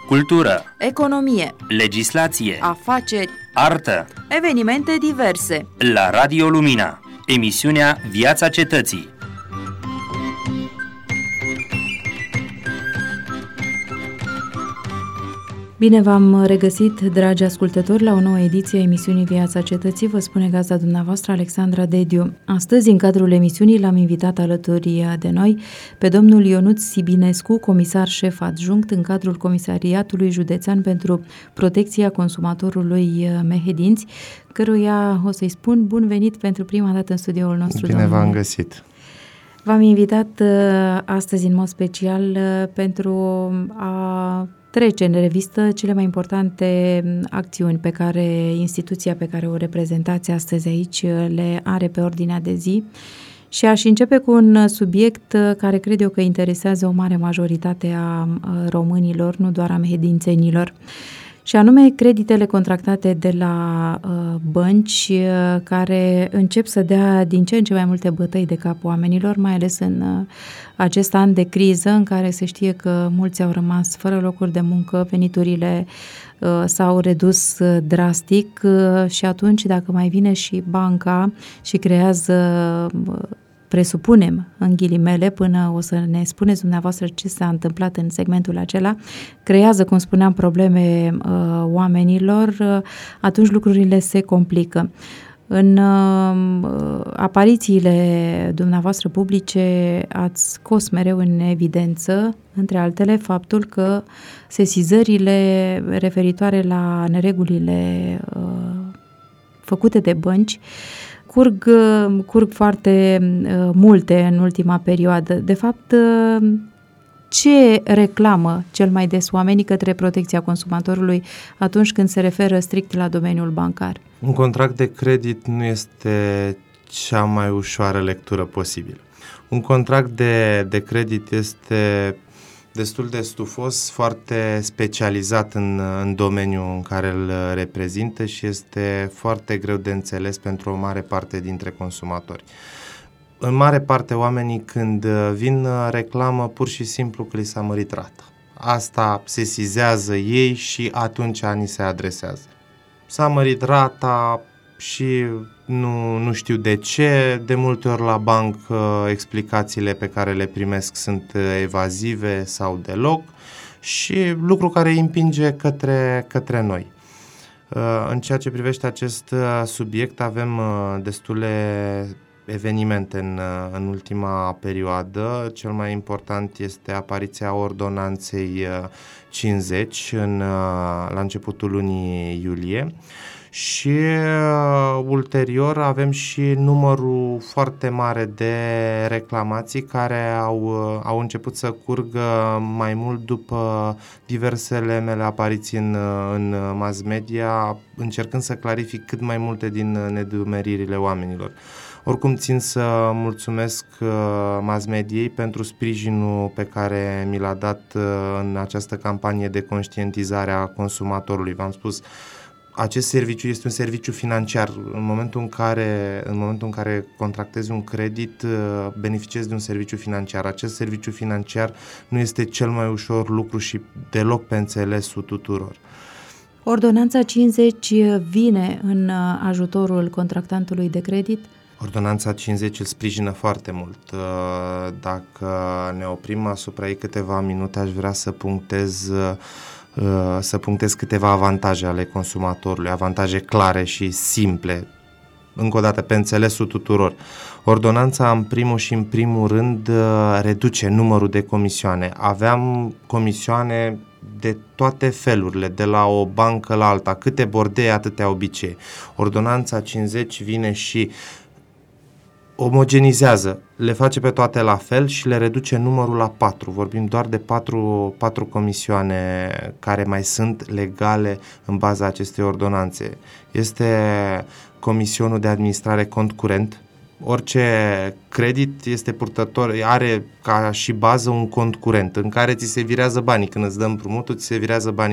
cultură, economie, legislație, afaceri, artă, evenimente diverse. La Radio Lumina, emisiunea Viața Cetății. Bine v-am regăsit, dragi ascultători, la o nouă ediție a emisiunii Viața Cetății. Vă spune gazda dumneavoastră, Alexandra Dediu. Astăzi, în cadrul emisiunii, l-am invitat alături de noi pe domnul Ionuț Sibinescu, comisar șef adjunct în cadrul Comisariatului Județean pentru Protecția Consumatorului Mehedinți, căruia o să-i spun bun venit pentru prima dată în studioul nostru. Bine v-am găsit! V-am invitat astăzi în mod special pentru a trece în revistă cele mai importante acțiuni pe care instituția pe care o reprezentați astăzi aici le are pe ordinea de zi și aș începe cu un subiect care cred eu că interesează o mare majoritate a românilor, nu doar a mehedințenilor, și anume creditele contractate de la bănci care încep să dea din ce în ce mai multe bătăi de cap oamenilor, mai ales în acest an de criză în care se știe că mulți au rămas fără locuri de muncă, veniturile s-au redus drastic și atunci dacă mai vine și banca și creează, presupunem, în ghilimele, până o să ne spuneți dumneavoastră ce s-a întâmplat în segmentul acela, creează, cum spuneam, probleme oamenilor, atunci lucrurile se complică. În aparițiile dumneavoastră publice ați scos mereu în evidență, între altele, faptul că sesizările referitoare la neregulile făcute de bănci curg foarte multe în ultima perioadă. De fapt, ce reclamă cel mai des oamenii către protecția consumatorului atunci când se referă strict la domeniul bancar? Un contract de credit nu este cea mai ușoară lectură posibilă. Un contract de credit este destul de stufos, foarte specializat în domeniul în care îl reprezintă și este foarte greu de înțeles pentru o mare parte dintre consumatori. În mare parte oamenii când vin reclamă pur și simplu că li s-a mărit rata. Asta sesizează ei și atunci ni se adresează. S-a mărit rata și nu știu de ce, de multe ori la bancă explicațiile pe care le primesc sunt evazive sau deloc și lucru care îi împinge către noi. În ceea ce privește acest subiect avem destule evenimente în ultima perioadă. Cel mai important este apariția ordonanței 50 la începutul lunii iulie și ulterior avem și numărul foarte mare de reclamații care au început să curgă mai mult după diversele mele apariții în mass media, încercând să clarific cât mai multe din nedumeririle oamenilor. Oricum țin să mulțumesc mass mediei pentru sprijinul pe care mi l-a dat în această campanie de conștientizare a consumatorului. V-am spus, acest serviciu este un serviciu financiar. În momentul în care contractezi un credit, beneficiezi de un serviciu financiar. Acest serviciu financiar nu este cel mai ușor lucru și deloc pe înțelesul tuturor. Ordonanța 50 vine în ajutorul contractantului de credit? Ordonanța 50 îl sprijină foarte mult. Dacă ne oprim asupra ei câteva minute, aș vrea să punctez câteva avantaje ale consumatorului, avantaje clare și simple, încă o dată pe înțelesul tuturor. Ordonanța în primul rând reduce numărul de comisioane. Aveam comisioane de toate felurile, de la o bancă la alta, câte bordei, atâtea obicei. Ordonanța 50 vine și omogenizează, le face pe toate la fel și le reduce numărul la 4. Vorbim doar de 4 comisioane care mai sunt legale în baza acestei ordonanțe. Este comisionul de administrare cont curent. Orice credit este purtător, are ca și bază un cont curent în care ți se virează banii. Când îți dă împrumutul, ți se virează banii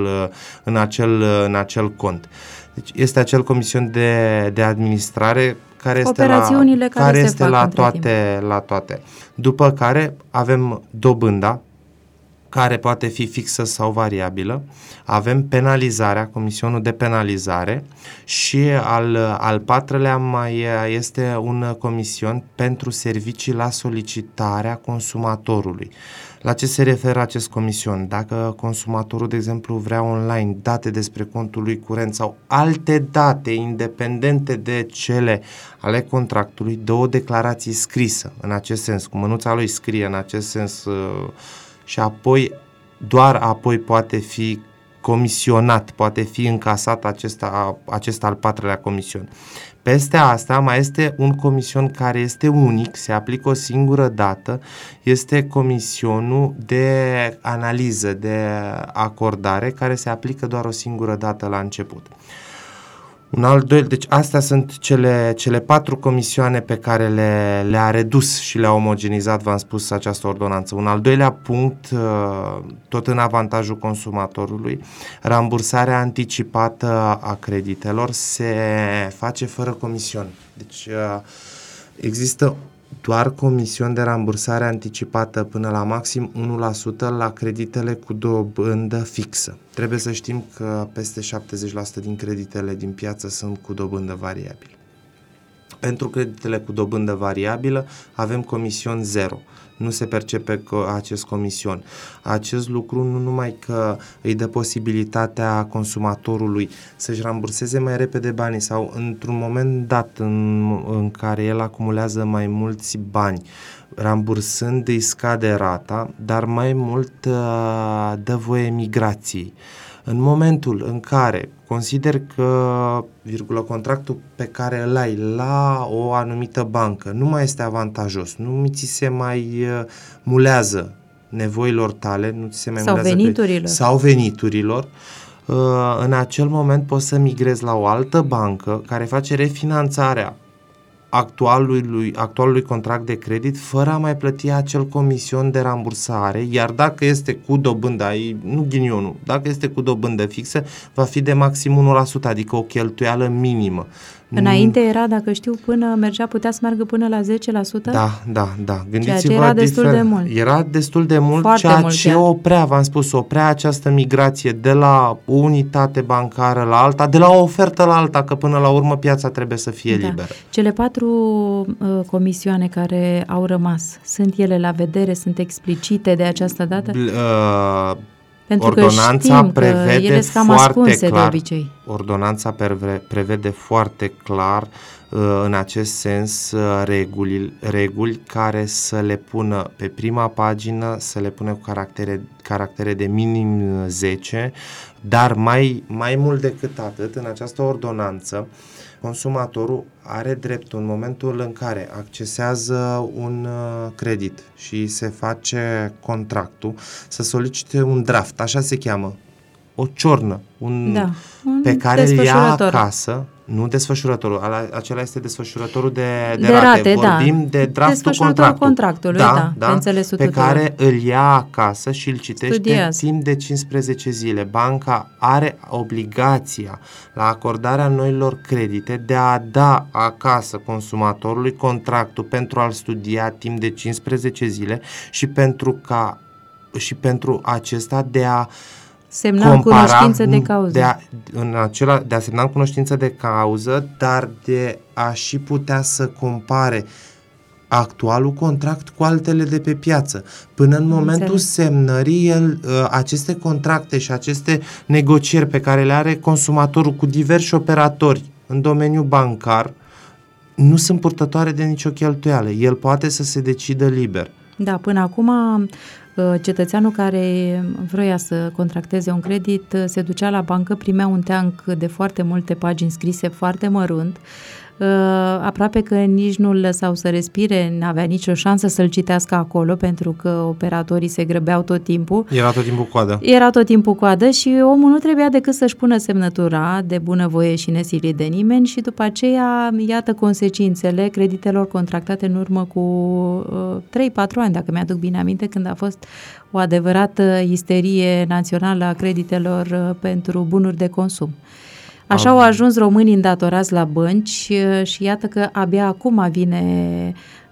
în acel cont. Deci este acel comision de administrare care este la toate. După care avem dobânda care poate fi fixă sau variabilă. Avem penalizarea, comisionul de penalizare și al patrulea mai este un comision pentru servicii la solicitarea consumatorului. La ce se referă acest comision? Dacă consumatorul, de exemplu, vrea online date despre contul lui curent sau alte date independente de cele ale contractului, dă o declarație scrisă în acest sens, cu mânuța lui scrie în acest sens și apoi, doar apoi poate fi comisionat, poate fi încasat acesta al patrulea comision. Peste asta mai este un comision care este unic, se aplică o singură dată, este comisionul de analiză, de acordare, care se aplică doar o singură dată la început. Un al doilea, deci astea sunt cele 4 comisioane pe care le-a redus și le-a omogenizat, v-am spus, această ordonanță. Un al doilea punct, tot în avantajul consumatorului, rambursarea anticipată a creditelor se face fără comision. Deci există doar comision de rambursare anticipată până la maxim 1% la creditele cu dobândă fixă. Trebuie să știm că peste 70% din creditele din piață sunt cu dobândă variabilă. Pentru creditele cu dobândă variabilă avem comision 0. Nu se percepe acest comision. Acest lucru nu numai că îi dă posibilitatea consumatorului să-și ramburseze mai repede banii sau într-un moment dat în care el acumulează mai mulți bani, rambursând îi scade rata, dar mai mult dă voie migrației. În momentul în care consider că, contractul pe care îl ai la o anumită bancă nu mai este avantajos, nu ți se mai mulează nevoilor tale, nu ți se mai mulează sau veniturilor, în acel moment poți să migrezi la o altă bancă care face refinanțarea actualului contract de credit fără a mai plăti acel comision de rambursare, iar dacă este cu dobândă, nu ghinionul, dacă este cu dobândă fixă, va fi de maxim 1%, adică o cheltuială minimă. Înainte era, dacă știu, putea să meargă până la 10%? Da. Gândiți-vă, ceea ce era destul de mult. Era destul de mult, foarte ceea mult, ce oprea această migrație de la o unitate bancară la alta, de la o ofertă la alta, că până la urmă piața trebuie să fie liberă. Cele 4 comisioane care au rămas, sunt ele la vedere, sunt explicite de această dată? Pentru ordonanța prevede foarte clar, de obicei. Ordonanța prevede foarte clar în acest sens reguli care să le pună pe prima pagină, să le pună cu caractere de minim 10, dar mai mult decât atât, în această ordonanță, consumatorul are dreptul în momentul în care accesează un credit și se face contractul să solicite un draft, așa se cheamă, o ciornă, pe care îl ia acasă, nu desfășurătorul, acela este desfășurătorul de rate. Vorbim de draftul contractului, pe care îl ia acasă și îl citește timp de 15 zile. Banca are obligația la acordarea noilor credite de a da acasă consumatorului contractul pentru a-l studia timp de 15 zile și pentru acesta de a semna în cunoștință de cauză. De a semna în cunoștință de cauză, dar de a și putea să compare actualul contract cu altele de pe piață. Până în momentul semnării, aceste contracte și aceste negocieri pe care le are consumatorul cu diversi operatori în domeniul bancar nu sunt purtătoare de nicio cheltuială. El poate să se decidă liber. Da, până acum cetățeanul care vroia să contracteze un credit se ducea la bancă, primea un teanc de foarte multe pagini scrise, foarte mărunt, aproape că nici nu-l lăsau să respire, n-avea nicio șansă să-l citească acolo, pentru că operatorii se grăbeau tot timpul. Era tot timpul coadă și omul nu trebuia decât să-și pună semnătura de bunăvoie și nesilit de nimeni și după aceea, iată consecințele creditelor contractate în urmă cu 3-4 ani, dacă mi-aduc bine aminte, când a fost o adevărată isterie națională a creditelor pentru bunuri de consum. Așa au ajuns românii îndatorați la bănci și iată că abia acum vine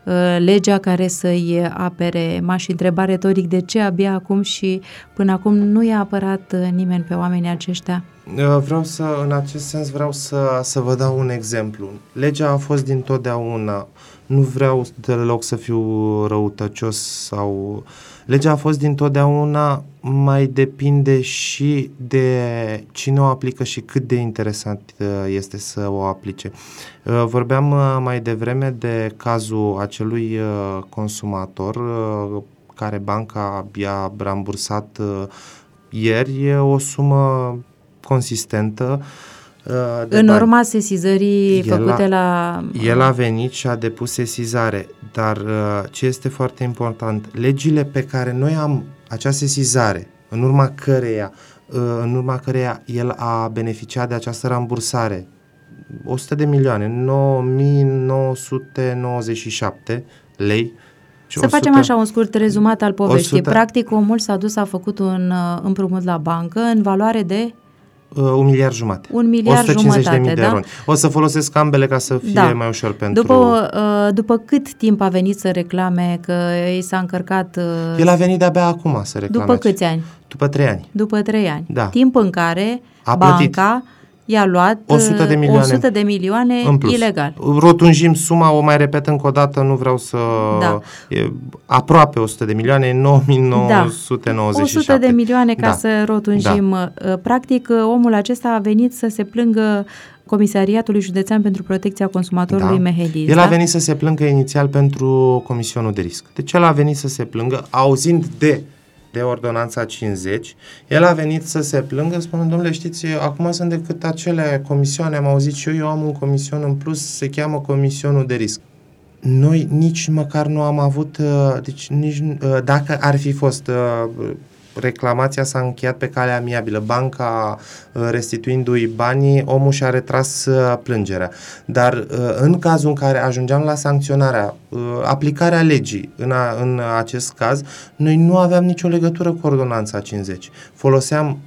legea care să-i apere. M-aș întreba retoric de ce abia acum și până acum nu i-a apărat nimeni pe oamenii aceștia. În acest sens vreau să vă dau un exemplu. Legea a fost dintotdeauna, nu vreau deloc să fiu răutăcios sau... Legea a fost dintotdeauna, mai depinde și de cine o aplică și cât de interesant este să o aplice. Vorbeam mai devreme de cazul acelui consumator care banca i-a rambursat ieri o sumă consistentă. În urma sesizării făcute la... El a venit și a depus sesizare, dar ce este foarte important, legile pe care noi am, acea sesizare, în urma căreia el a beneficiat de această rambursare, 100 de milioane, 9.997 lei. Să facem așa un scurt rezumat al poveștii. Practic, omul s-a dus, a făcut un împrumut la bancă în valoare de... 1,5 miliard. 150.000 de euro. O să folosesc ambele ca să fie mai ușor pentru... După cât timp a venit să reclame că i s-a încărcat... El a venit de-abia acum să reclame. După câți ani? După 3 ani. După 3 ani. Da. Timp în care plătit. banca i-a luat 100 de milioane ilegal. Rotunjim suma, o mai repet încă o dată, nu vreau să... Da. E aproape 100 de milioane, 9.997. 100 de milioane ca să rotunjim. Da. Practic, omul acesta a venit să se plângă Comisariatului Județean pentru Protecția Consumatorului Mehedinți. El a venit să se plângă inițial pentru comisionul de risc. Deci el a venit să se plângă, auzind de ordonanța 50, el a venit să se plângă, spunând, domnule, știți, acum sunt decât acele comisioane, am auzit și eu am un comision în plus, se cheamă comisionul de risc. Noi nici măcar nu am avut, dacă ar fi fost... reclamația s-a încheiat pe calea amiabilă, banca restituindu-i banii, omul și-a retras plângerea. Dar în cazul în care ajungeam la sancționarea, aplicarea legii în acest caz, noi nu aveam nicio legătură cu ordonanța 50. Foloseam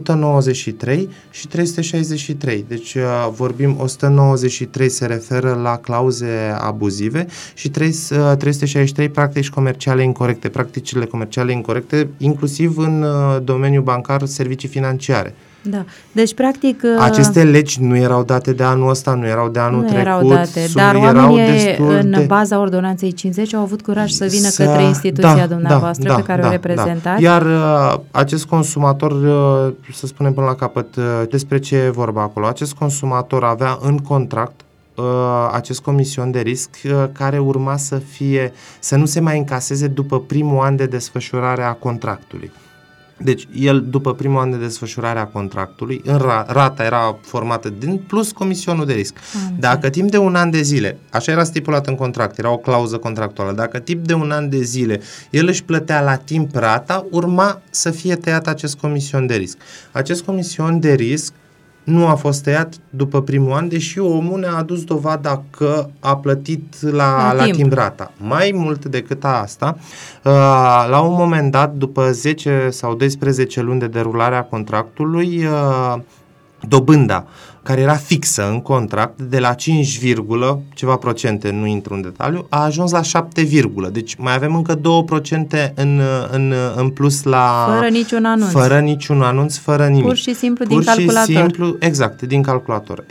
193 și 363. Deci vorbim 193 se referă la clauze abuzive și 363 practici comerciale incorecte. Practicile comerciale incorecte inclusiv în domeniul bancar, servicii financiare. Da. Deci, practic... Aceste legi nu erau date de anul ăsta, nu erau de anul trecut. Erau date, dar oamenii în baza ordonanței 50 au avut curaj să vină către instituția dumneavoastră pe care o reprezentați. Da. Iar acest consumator, să spunem până la capăt, despre ce e vorba acolo, acest consumator avea în contract acest comision de risc care urma să nu se mai încaseze după primul an de desfășurare a contractului. Deci, el, după primul an de desfășurare a contractului, rata era formată din plus comisionul de risc. Dacă timp de un an de zile, așa era stipulat în contract, era o clauză contractuală, dacă timp de un an de zile el își plătea la timp rata, urma să fie tăiat acest comision de risc. Acest comision de risc nu a fost tăiat după primul an, deși omul ne-a adus dovada că a plătit la timp rata. Mai mult decât asta, la un moment dat, după 10 sau 12 luni de derulare a contractului, dobânda care era fixă în contract, de la 5, ceva procente, nu intru în detaliu, a ajuns la 7, deci mai avem încă 2% în plus la... Fără niciun anunț. Fără niciun anunț, fără nimic. Pur și simplu din calculator. Exact, din calculator.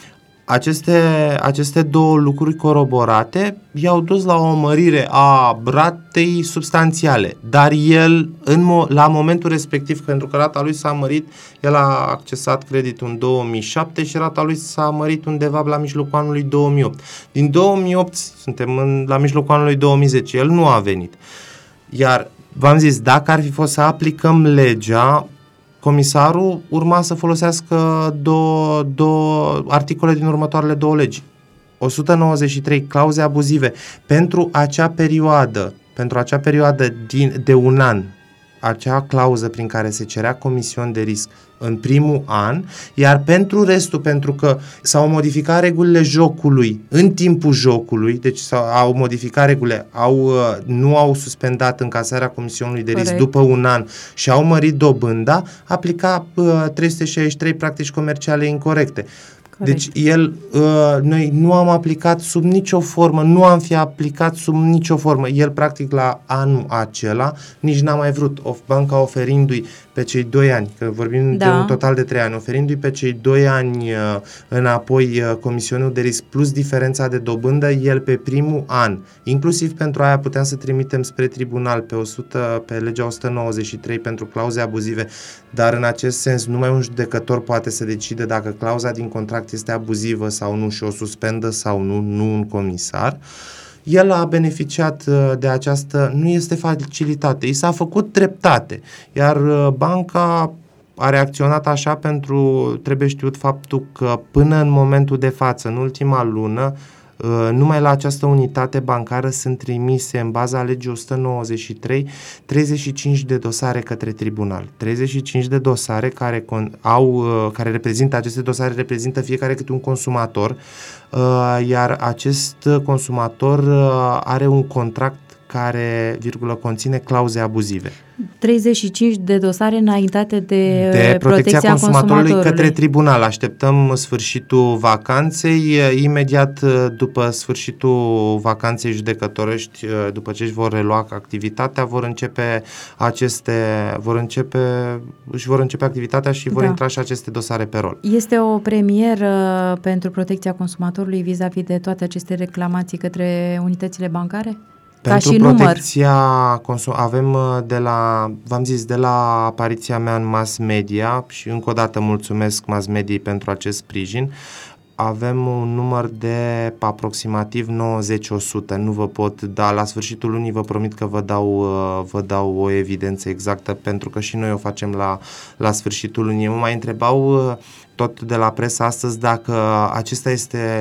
Aceste două lucruri coroborate i-au dus la o mărire a ratei substanțiale, dar el, la momentul respectiv, pentru că rata lui s-a mărit, el a accesat creditul în 2007 și rata lui s-a mărit undeva la mijlocul anului 2008. Din 2008 suntem la mijlocul anului 2010, el nu a venit. Iar, v-am zis, dacă ar fi fost să aplicăm legea, comisarul urma să folosească două articole din următoarele două legi. 193 clauze abuzive pentru acea perioadă de un an, acea clauză prin care se cerea comision de risc în primul an, iar pentru restul, pentru că s-au modificat regulile jocului în timpul jocului, deci au modificat regulile, nu au suspendat încasarea comisionului de risc după un an și au mărit dobânda, aplica 363 practici comerciale incorecte. Deci noi nu am aplicat sub nicio formă, nu am fi aplicat sub nicio formă. El practic la anul acela nici n-a mai vrut, banca oferindu-i pe cei 2 ani, că vorbim de un total de 3 ani, oferindu-i pe cei 2 ani înapoi comisionul de risc plus diferența de dobândă, el pe primul an, inclusiv pentru aia puteam să trimitem spre tribunal pe legea 193 pentru clauze abuzive, dar în acest sens numai un judecător poate să decide dacă clauza din contract este abuzivă sau nu și o suspendă sau nu un comisar. El a beneficiat de această, nu este facilitate, i s-a făcut dreptate, iar banca a reacționat așa trebuie știut faptul că până în momentul de față, în ultima lună, numai la această unitate bancară sunt trimise în baza legii 193 35 de dosare către tribunal. 35 de dosare care reprezintă, aceste dosare reprezintă fiecare câte un consumator, iar acest consumator are un contract care, conține clauze abuzive. 35 de dosare înaintate de protecția consumatorului către tribunal. Așteptăm sfârșitul vacanței. Imediat după sfârșitul vacanței judecătorești, după ce își vor relua activitatea, își vor începe activitatea și vor intra și aceste dosare pe rol. Este o premieră pentru protecția consumatorului vis-a-vis de toate aceste reclamații către unitățile bancare? Pentru protecția avem de la apariția mea în mass media și încă o dată mulțumesc mass mediei pentru acest sprijin, avem un număr de aproximativ 90-100, nu vă pot da, la sfârșitul lunii vă promit că vă dau o evidență exactă, pentru că și noi o facem la sfârșitul lunii. Mă mai întrebau tot de la presă astăzi dacă acesta este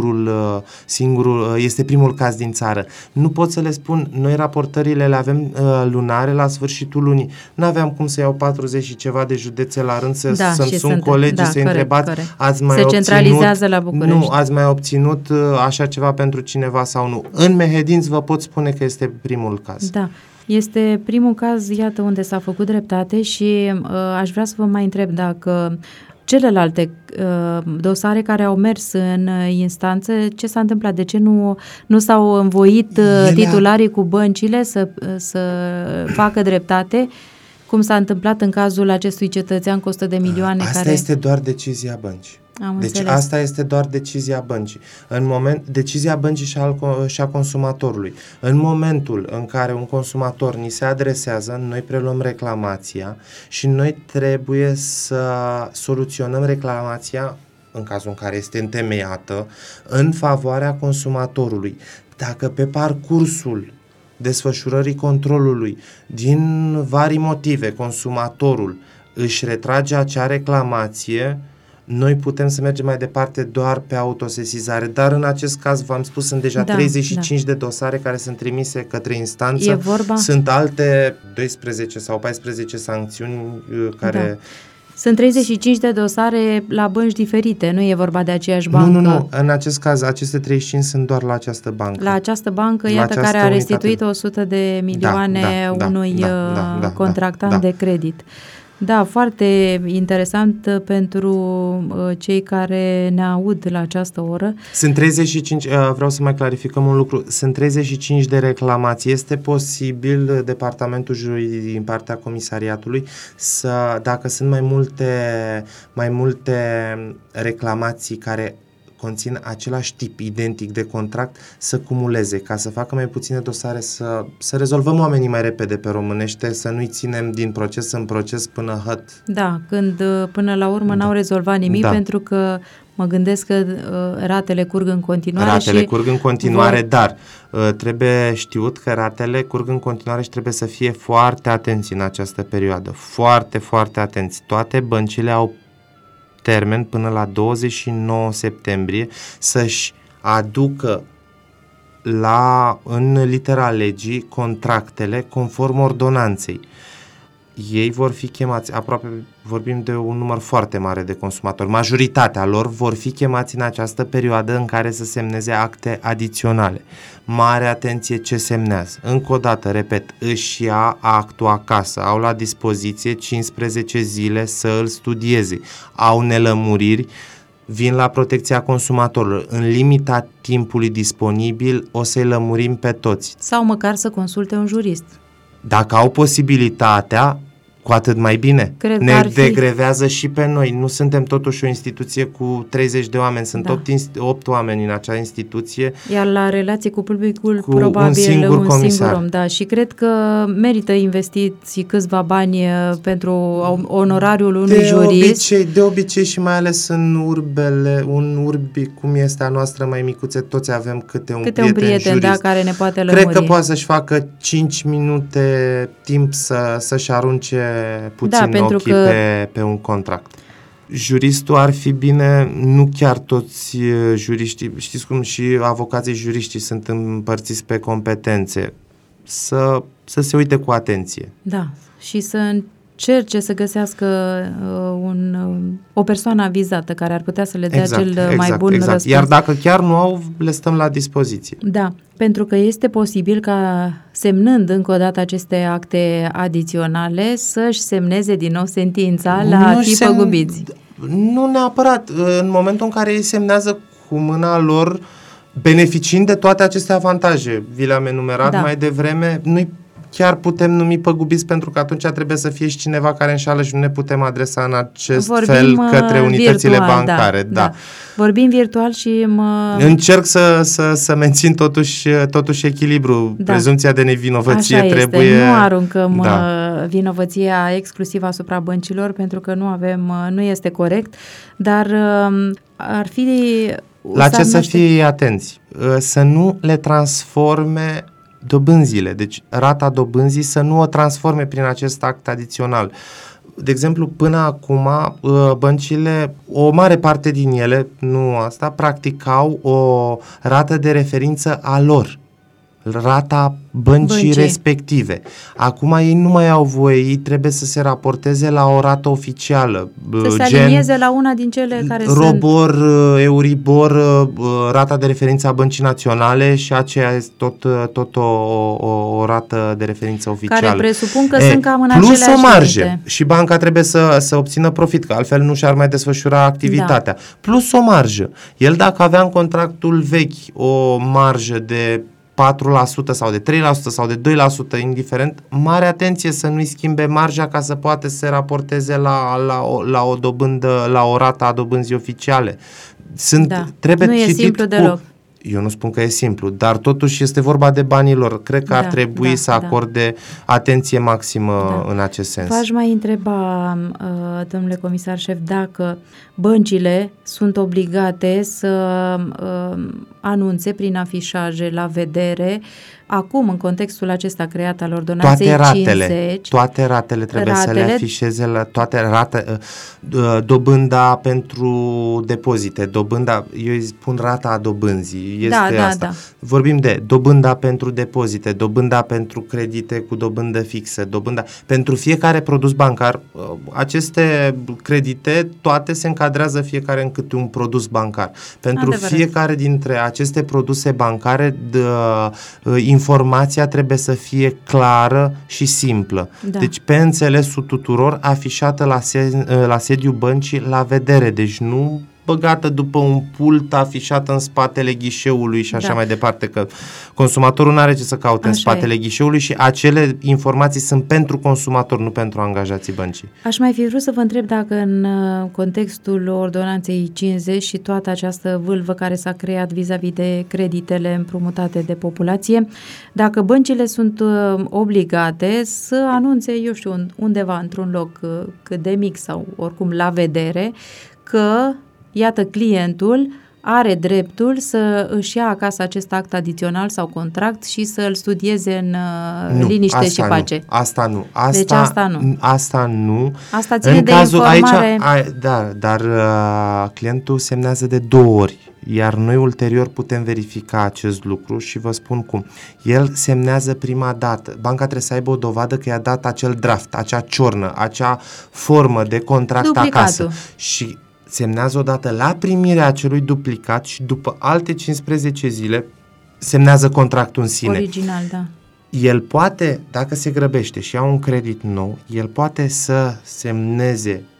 este primul caz din țară. Nu pot să le spun, noi raportările le avem lunare la sfârșitul lunii. N-aveam cum să iau 40 și ceva de județe la rând să-mi sun colegii, să-i întrebați, se centralizează la București. Nu, ați mai obținut așa ceva pentru cineva sau nu. În Mehedinți vă pot spune că este primul caz. Da. Este primul caz, iată, unde s-a făcut dreptate și aș vrea să vă mai întreb dacă celelalte dosare care au mers în instanță, ce s-a întâmplat? De ce nu s-au învoit titularii cu băncile să facă dreptate, cum s-a întâmplat în cazul acestui cetățean cu 100 de milioane? Asta este doar decizia băncii. Deci asta este doar decizia băncii. Decizia băncii și a consumatorului. În momentul în care un consumator ni se adresează, noi preluăm reclamația și noi trebuie să soluționăm reclamația, în cazul în care este întemeiată, în favoarea consumatorului. Dacă pe parcursul desfășurării controlului, din vari motive, consumatorul își retrage acea reclamație, noi putem să mergem mai departe doar pe autosesizare, dar în acest caz, v-am spus, sunt deja 35 de dosare care sunt trimise către instanță, sunt alte 12 sau 14 sancțiuni care... Da. Sunt 35 de dosare la bănci diferite, nu e vorba de aceeași bancă. Nu, în acest caz, aceste 35 sunt doar la această bancă. La această bancă, iată, care a restituit 100 de milioane unui contractant de credit. Da, foarte interesant pentru cei care ne aud la această oră. Sunt 35, vreau să mai clarificăm un lucru, sunt 35 de reclamații. Este posibil departamentul juridic din partea comisariatului dacă sunt mai multe reclamații care conțin același tip identic de contract, să cumuleze, ca să facă mai puține dosare, să rezolvăm oamenii mai repede pe românește, să nu-i ținem din proces în proces până hăt. Da, când până la urmă n-au rezolvat nimic, pentru că mă gândesc că ratele curg în continuare. Ratele curg în continuare, dar trebuie știut că ratele curg în continuare și trebuie să fie foarte atenți în această perioadă. Foarte, foarte atenți. Toate băncile au termen până la 29 septembrie să-și aducă în litera legii contractele conform ordonanței. Ei vor fi chemați, vorbim de un număr foarte mare de consumatori, majoritatea lor vor fi chemați în această perioadă în care să semneze acte adiționale. Mare atenție ce semnează. Încă o dată, repet, își ia actul acasă, au la dispoziție 15 zile să îl studieze, au nelămuriri, vin la protecția consumatorilor. În limita timpului disponibil o să-i lămurim pe toți. Sau măcar să consulte un jurist. Dacă au posibilitatea, cu atât mai bine. Cred ne degrevează și pe noi. Nu suntem totuși o instituție cu 30 de oameni. Sunt 8 oameni în acea instituție. Iar la relații cu publicul, probabil un singur om. Da. Și cred că merită investiți câțiva bani pentru onorariul unui jurist. De obicei și mai ales în urbi, cum este a noastră mai micuțe, toți avem câte un prieten jurist, da, care ne poate lămuri. Cred că poate să-și facă 5 minute timp să-și arunce puțin ochii pe un contract. Juristul ar fi bine, nu chiar toți juriștii, știți cum și avocații juriștii sunt împărțiți pe competențe, să se uite cu atenție. Da, și să încerce să găsească o persoană avizată care ar putea să le dea cel mai bun răspuns. Iar dacă chiar nu au, le stăm la dispoziție. Da, pentru că este posibil ca, semnând încă o dată aceste acte adiționale, să-și semneze din nou sentința la a fi păgubiți. Nu neapărat. În momentul în care ei semnează cu mâna lor, beneficiind de toate aceste avantaje, vi le-am enumerat mai devreme, nu-i chiar putem numi păgubiți, pentru că atunci trebuie să fie și cineva care înșală și nu ne putem adresa în acest fel către unitățile bancare. Da. Vorbim virtual și încerc să mențin totuși echilibru. Prezumția de nevinovăție așa trebuie... Este. Nu aruncăm vinovăția exclusiv asupra băncilor, pentru că nu este corect, dar ar fi... La ce să fie atenți? Să nu le transforme dobânzile, deci rata dobânzii să nu o transforme prin acest act adițional. De exemplu, până acum, băncile, o mare parte din ele, nu asta, practicau o rată de referință a lor, rata băncii respective. Acum ei nu mai au voie, ei trebuie să se raporteze la o rată oficială. Să se alinieze la una din cele care ROBOR, Euribor, rata de referință a Băncii Naționale și aceea este tot o rată de referință oficială. Care presupun că sunt cam în aceleași plus o marjă. Și banca trebuie să obțină profit, că altfel nu și-ar mai desfășura activitatea. Da. Plus o marjă. El, dacă avea în contractul vechi o marjă de 4% sau de 3% sau de 2%, indiferent, mare atenție să nu-i schimbe marja ca să poată să se raporteze la o dobândă, la o rată a dobânzii oficiale. Nu e simplu deloc. Eu nu spun că e simplu, dar totuși este vorba de banii lor. Cred că ar trebui să acorde atenție maximă în acest sens. V-aș mai întreba, domnule comisar șef, dacă băncile sunt obligate să anunțe prin afișaje la vedere, acum, în contextul acesta creat al ordonanței 50... Toate ratele trebuie să le afișeze, dobânda pentru depozite, eu îi spun rata a dobânzii, este asta. Da. Vorbim de dobânda pentru depozite, dobânda pentru credite cu dobândă fixă, dobânda pentru fiecare produs bancar. Aceste credite, toate se încadrează fiecare în câte un produs bancar. Pentru fiecare dintre aceste produse bancare, informația trebuie să fie clară și simplă. Da. Deci pe înțelesul tuturor, afișată la sediul băncii la vedere. Deci nu băgată după un pult, afișată în spatele ghișeului și așa mai departe, că consumatorul nu are ce să caute în spatele ghișeului și acele informații sunt pentru consumator, nu pentru angajații băncii. Aș mai fi vrut să vă întreb dacă în contextul ordonanței 50 și toată această vâlvă care s-a creat vis-a-vis de creditele împrumutate de populație, dacă băncile sunt obligate să anunțe, eu știu, undeva într-un loc cât de mic sau oricum la vedere, că iată, clientul are dreptul să își ia acasă acest act adițional sau contract și să îl studieze în liniște și pace. Asta nu. Deci asta nu. Asta nu. Asta ține de informare. Dar clientul semnează de 2 ori, iar noi ulterior putem verifica acest lucru și vă spun cum. El semnează prima dată. Banca trebuie să aibă o dovadă că i-a dat acel draft, acea ciornă, acea formă de contract duplicatul acasă. Și semnează odată la primirea acelui duplicat și după alte 15 zile semnează contractul în sine. Original, da. El poate, dacă se grăbește și ia un credit nou, el poate să semneze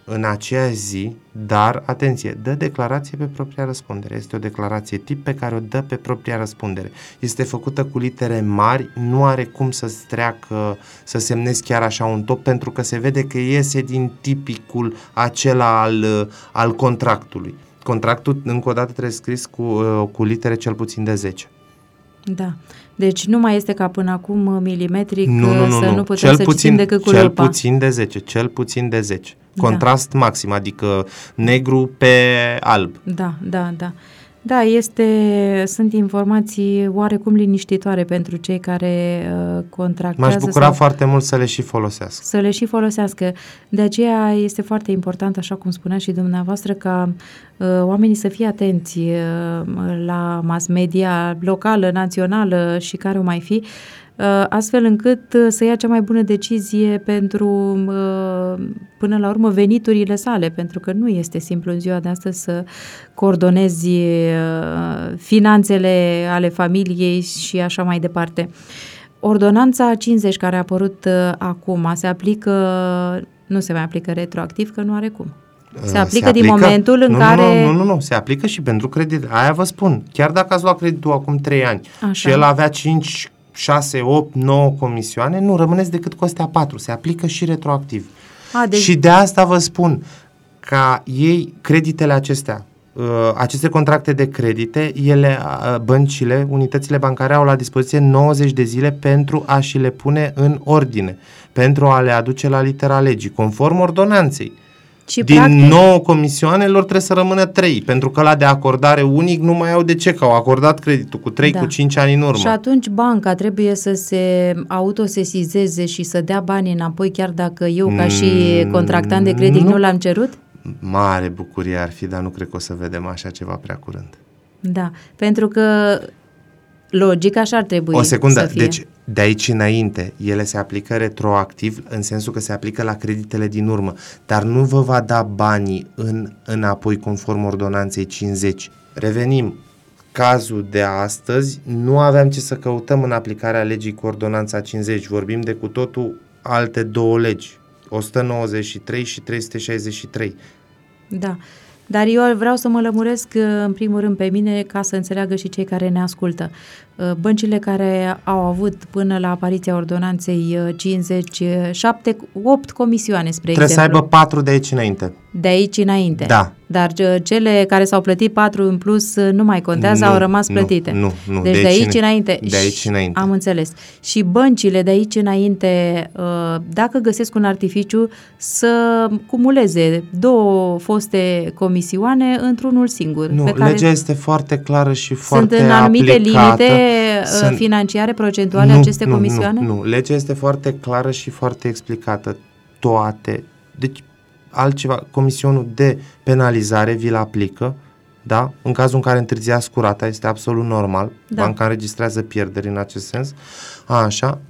în aceea zi, dar, atenție, dă declarație pe propria răspundere. Este o declarație tip pe care o dă pe propria răspundere. Este făcută cu litere mari, nu are cum să-ți treacă, să semnezi chiar așa un top, pentru că se vede că iese din tipicul acela al contractului. Contractul, încă o dată, trebuie scris cu litere cel puțin de 10. Da. Deci nu mai este ca până acum milimetric, să nu putem cel să puțin, citim decât cu cel lupa. puțin de 10, cel puțin de 10. Da. Contrast maxim, adică negru pe alb. Da. Da, sunt informații oarecum liniștitoare pentru cei care contractează. M-aș bucura foarte mult să le și folosească. Să le și folosească. De aceea este foarte important, așa cum spunea și dumneavoastră, ca oamenii să fie atenți la mass media locală, națională și care o mai fi, astfel încât să ia cea mai bună decizie pentru, până la urmă, veniturile sale, pentru că nu este simplu în ziua de astăzi să coordonezi finanțele ale familiei și așa mai departe. Ordonanța 50 care a apărut acum nu se mai aplică retroactiv, că nu are cum. Se aplică din momentul în care... Nu, se aplică și pentru credit. Aia vă spun, chiar dacă ați luat creditul acum 3 ani și el avea 5, 6, 8, 9 comisioane, nu rămâneți decât cu astea 4. Se aplică și retroactiv. Și de asta vă spun, ca ei, creditele acestea, aceste contracte de credite, băncile, unitățile bancare au la dispoziție 90 de zile pentru a și le pune în ordine, pentru a le aduce la litera legii, conform ordonanței. Și din practic, 9 comisioanelor trebuie să rămână 3, pentru că ăla de acordare unic nu mai au de ce, că au acordat creditul cu 3, cu 5 ani în urmă. Și atunci banca trebuie să se autosesizeze și să dea banii înapoi, chiar dacă eu, ca și contractant de credit, nu l-am cerut? Mare bucurie ar fi, dar nu cred că o să vedem așa ceva prea curând. Da, pentru că logic așa ar trebui o secundă, să fie. Deci de aici înainte, ele se aplică retroactiv, în sensul că se aplică la creditele din urmă, dar nu vă va da banii înapoi conform ordonanței 50. Revenim, cazul de astăzi, nu aveam ce să căutăm în aplicarea legii cu ordonanța 50, vorbim de cu totul alte două legi, 193 și 363. Da, dar eu vreau să mă lămuresc în primul rând pe mine ca să înțeleagă și cei care ne ascultă. Băncile care au avut până la apariția ordonanței 50, 8 comisioane, spre Trebuie exemplu. să aibă 4 de aici înainte. De aici înainte. Da. Dar cele care s-au plătit 4 în plus nu mai contează, au rămas plătite. Nu. Deci de aici înainte. De aici înainte. Am înțeles. Și băncile de aici înainte, dacă găsesc un artificiu, să cumuleze 2 foste comisioane într-unul singur. Nu, legea este foarte clară și foarte aplicată. Sunt în anumite limite financiare, procentuale aceste comisioane? Nu, legea este foarte clară și foarte explicată. Toate. Deci altceva, comisionul de penalizare vi-l aplică, da? În cazul în care întârziați cu rata, este absolut normal. Da. Banca înregistrează pierderi în acest sens. Așa,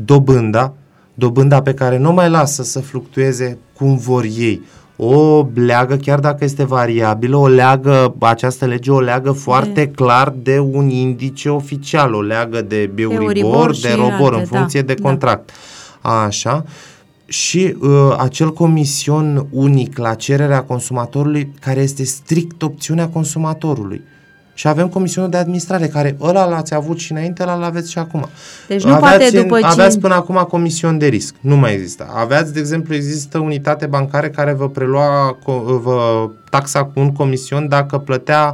dobânda pe care nu mai lasă să fluctueze cum vor ei. O leagă, chiar dacă este variabilă, această lege o leagă foarte clar de un indice oficial, o leagă de Euribor, de Robor, în funcție de contract. Așa. Și acel comision unic la cererea consumatorului, care este strict opțiunea consumatorului. Și avem comisionul de administrare, care ăla l-ați avut și înainte, ăla l-aveți și acum. Deci nu poate după aveați până acum comision de risc. Nu mai există. Aveați, de exemplu, există unitate bancare care vă prelua taxa cu un comision dacă plătea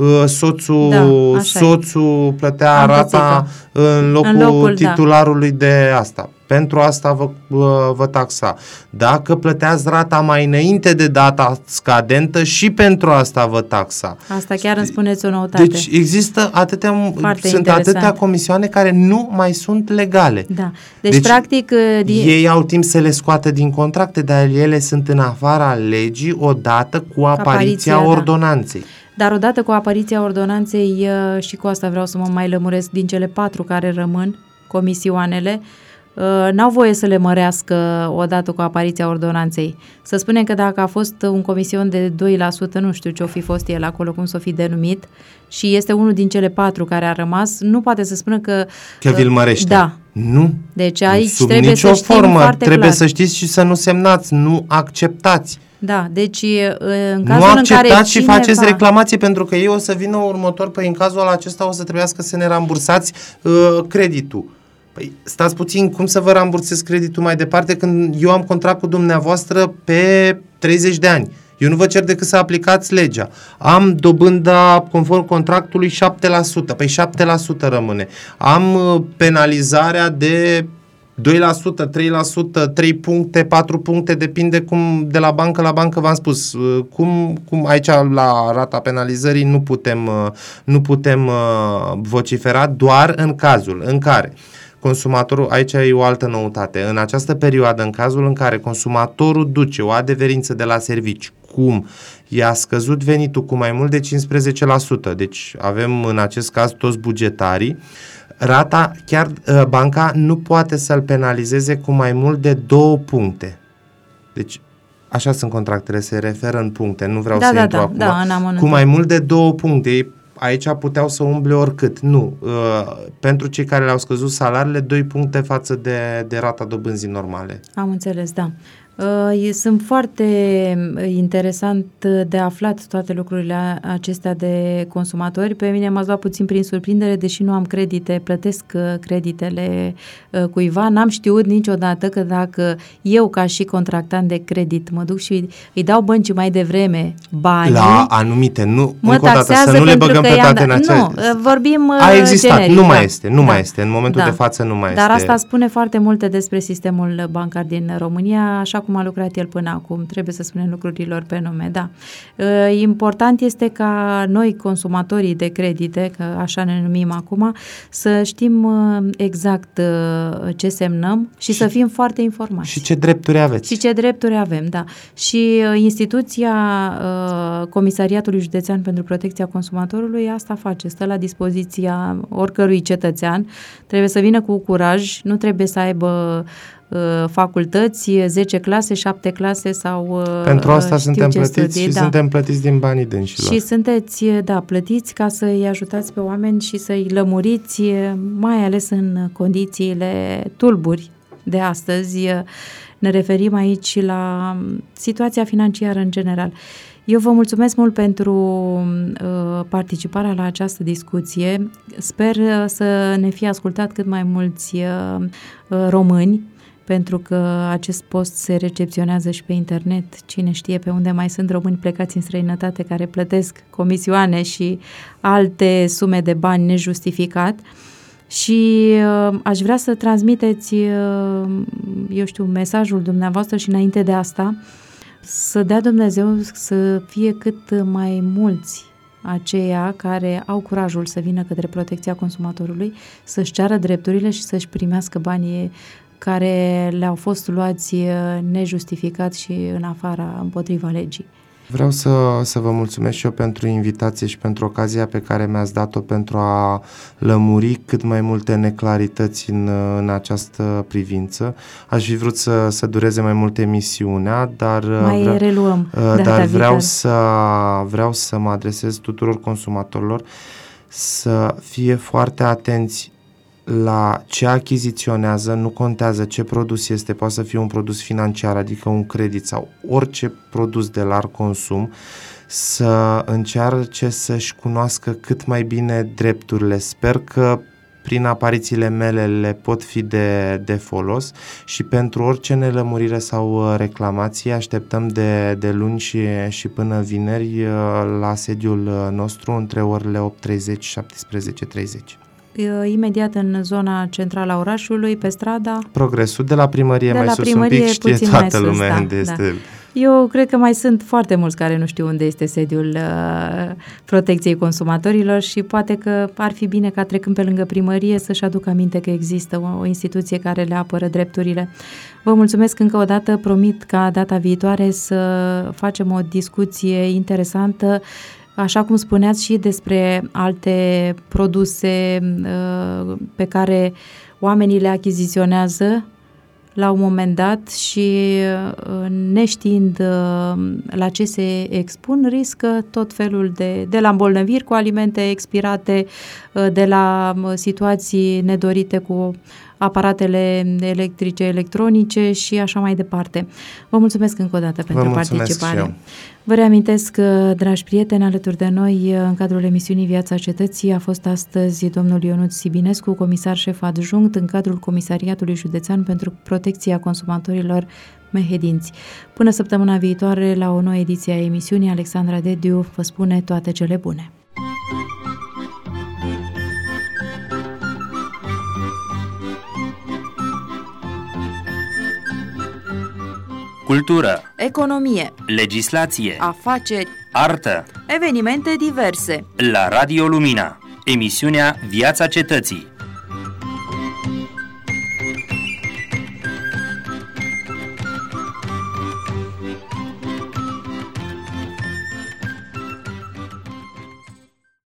soțul plătea rata în locul titularului de asta. Pentru asta vă taxa. Dacă plăteați rata mai înainte de data scadentă, și pentru asta vă taxa. Asta chiar îmi spuneți o noutate. Deci există atâtea comisioane care nu mai sunt legale. Da. Deci practic... Ei au timp să le scoată din contracte, dar ele sunt în afara legii odată cu apariția ordonanței. Dar odată cu apariția ordonanței, și cu asta vreau să mă mai lămuresc, din cele 4 care rămân, comisioanele, n-au voie să le mărească odată cu apariția ordonanței. Să spunem că dacă a fost un comision de 2%, nu știu ce-o fi fost el acolo, cum s-o fi denumit, și este unul din cele 4 care a rămas, nu poate să spună că vi-l mărește. Da. Nu. Deci aici sub trebuie nicio să știm formă, foarte trebuie clar. să știți și să nu semnați, nu acceptați. Da, deci în Nu cazul în care acceptați și cineva... faceți reclamație, pentru că ei o să vină următor, păi în cazul acesta o să trebuiască să ne rambursați creditul. Păi stați puțin, cum să vă rambursez creditul mai departe când eu am contract cu dumneavoastră pe 30 de ani? Eu nu vă cer decât să aplicați legea. Am dobânda conform contractului 7%, păi 7% rămâne. Am penalizarea de 2%, 3%, 3 puncte, 4 puncte, depinde cum de la bancă la bancă, v-am spus. Cum aici la rata penalizării nu putem vocifera, doar în cazul în care consumatorul, aici e o altă noutate, în această perioadă, în cazul în care consumatorul duce o adeverință de la serviciu, cum i-a scăzut venitul cu mai mult de 15%, deci avem în acest caz toți bugetarii, rata, chiar banca nu poate să-l penalizeze cu mai mult de 2 puncte. Deci, așa sunt contractele, se referă în puncte, nu vreau să intru acum. Cu mai mult de 2 puncte, aici puteau să umble oricât. Nu. Pentru cei care le-au scăzut salariile, 2 puncte față de rata dobânzii normale. Am înțeles, da. Sunt foarte interesant de aflat toate lucrurile acestea de consumatori. Pe mine m-ați luat puțin prin surprindere, deși nu am credite, plătesc creditele cuiva. N-am știut niciodată că dacă eu, ca și contractant de credit, mă duc și îi dau băncii mai devreme banii... La anumite, nu, încă o dată, să nu le băgăm pe toate în acea... Nu, vorbim a existat, generic, nu mai este, în momentul de față nu mai este. Dar asta spune foarte multe despre sistemul bancar din România, așa cum a lucrat el până acum. Trebuie să spunem lucrurilor pe nume, da. Important este ca noi, consumatorii de credite, că așa ne numim acum, să știm exact ce semnăm și să fim foarte informați. Și ce drepturi aveți. Și ce drepturi avem, da. Și instituția Comisariatului Județean pentru Protecția Consumatorului asta face, stă la dispoziția oricărui cetățean. Trebuie să vină cu curaj, nu trebuie să aibă facultăți, 10 clase, 7 clase sau pentru asta suntem plătiți studii, și suntem plătiți din banii dânșilor. Și sunteți, plătiți ca să-i ajutați pe oameni și să-i lămuriți, mai ales în condițiile tulburi de astăzi. Ne referim aici la situația financiară în general. Eu vă mulțumesc mult pentru participarea la această discuție. Sper să ne fie ascultat cât mai mulți români, pentru că acest post se recepționează și pe internet. Cine știe pe unde mai sunt români plecați în străinătate care plătesc comisioane și alte sume de bani nejustificat. Și aș vrea să transmiteți, mesajul dumneavoastră și înainte de asta, să dea Dumnezeu să fie cât mai mulți aceia care au curajul să vină către protecția consumatorului, să-și ceară drepturile și să-și primească banii care le-au fost luați nejustificat și în afara, împotriva legii. Vreau să vă mulțumesc și eu pentru invitație și pentru ocazia pe care mi-ați dat-o pentru a lămuri cât mai multe neclarități în această privință. Aș fi vrut să dureze mai mult emisiunea, dar vreau să mă adresez tuturor consumatorilor să fie foarte atenți la ce achiziționează, nu contează ce produs este, poate să fie un produs financiar, adică un credit sau orice produs de larg consum, să încearce să-și cunoască cât mai bine drepturile. Sper că prin aparițiile mele le pot fi de folos și pentru orice nelămurire sau reclamație așteptăm de luni și până vineri la sediul nostru între orele 8:30 și 17:30. Imediat în zona centrală a orașului, pe strada Progresul, de la primărie mai sus un pic, știe toată lumea unde este. Eu cred că mai sunt foarte mulți care nu știu unde este sediul protecției consumatorilor și poate că ar fi bine ca trecând pe lângă primărie să-și aducă aminte că există o instituție care le apără drepturile. Vă mulțumesc încă o dată, promit ca data viitoare să facem o discuție interesantă, așa cum spuneați și despre alte produse pe care oamenii le achiziționează la un moment dat și neștiind la ce se expun, riscă tot felul de la îmbolnăviri cu alimente expirate, de la situații nedorite cu aparatele electrice, electronice și așa mai departe. Vă mulțumesc încă o dată pentru participare. Vă reamintesc, dragi prieteni, alături de noi, în cadrul emisiunii Viața Cetății, a fost astăzi domnul Ionuț Sibinescu, comisar șef adjunct în cadrul Comisariatului Județean pentru Protecția Consumatorilor Mehedinți. Până săptămâna viitoare, la o nouă ediție a emisiunii, Alexandra Dediu vă spune toate cele bune. Cultură, economie, legislație, afaceri, artă, evenimente diverse. la Radio Lumina, emisiunea Viața Cetății.